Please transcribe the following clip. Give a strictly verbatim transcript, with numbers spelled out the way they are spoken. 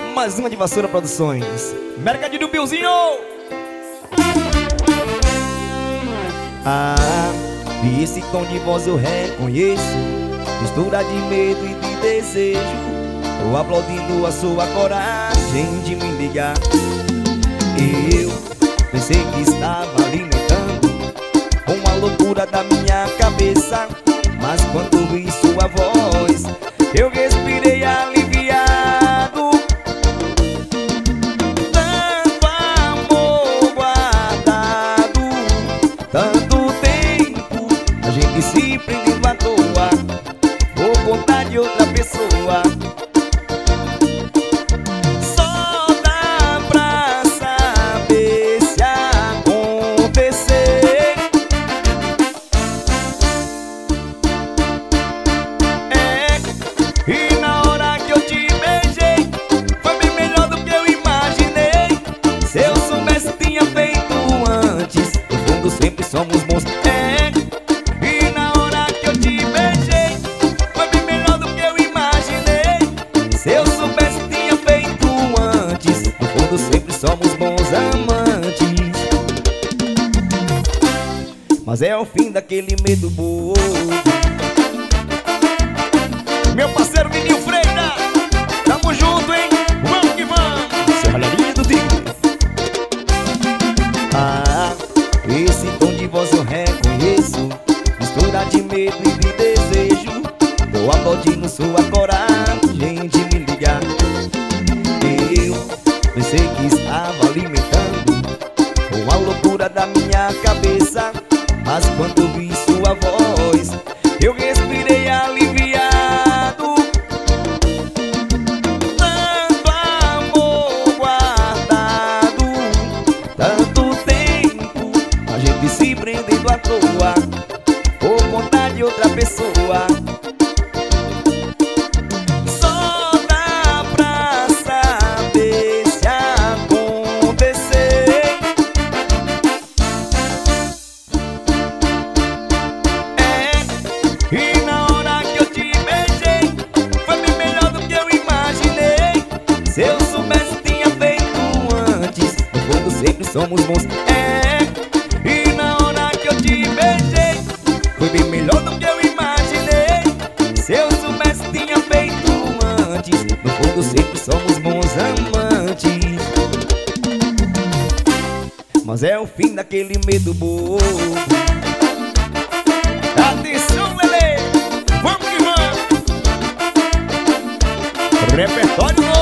Mais uma de Vassoura Produções. Mercadinho do Piozinho. Ah, e esse tom de voz eu reconheço, mistura de medo e de desejo. Tô aplaudindo a sua coragem de me ligar. Eu pensei que estava alimentando com a loucura da minha cabeça, mas quando vi sua voz eu respirei aliviado. Tanto amor guardado, tanto tempo a gente se prendendo à toa, vou contar de outra pessoa. Só dá pra saber se acontecer. É, e na hora que eu te beijei foi bem melhor do que eu imaginei. Se eu soubesse tinha feito antes, no fundo sempre somos bons. É, e na hora que eu te beijei foi bem melhor do que eu imaginei. Se eu soubesse tinha feito antes, no fundo sempre somos bons amantes. Mas é o fim daquele medo bobo. Meu parceiro Vininho Freira, tamo junto, hein? Vamos que vamos! Serralharia do Tigre. Ah, esse tom de voz eu reconheço, mistura de medo e de desejo. Tô aplaudindo sua coragem de me ligar. Eu pensei que estava alimentando com a loucura da minha cabeça, mas quando vi sua voz eu respirei aliviado. Tanto amor guardado, tanto tempo a gente se prendendo à toa, por vontade de outra pessoa. Só dá pra saber se acontecer. É, e na hora que eu te beijei foi bem melhor do que eu imaginei. Se eu soubesse tinha feito antes, no fundo sempre somos bons. É, e na hora que eu te beijei foi bem melhor do que eu imaginei. Se eu soubesse tinha feito antes, no fundo sempre somos bons amantes. Mas é o fim daquele medo bobo. Atenção, Lelê, vamos que vamos! Repertório novo.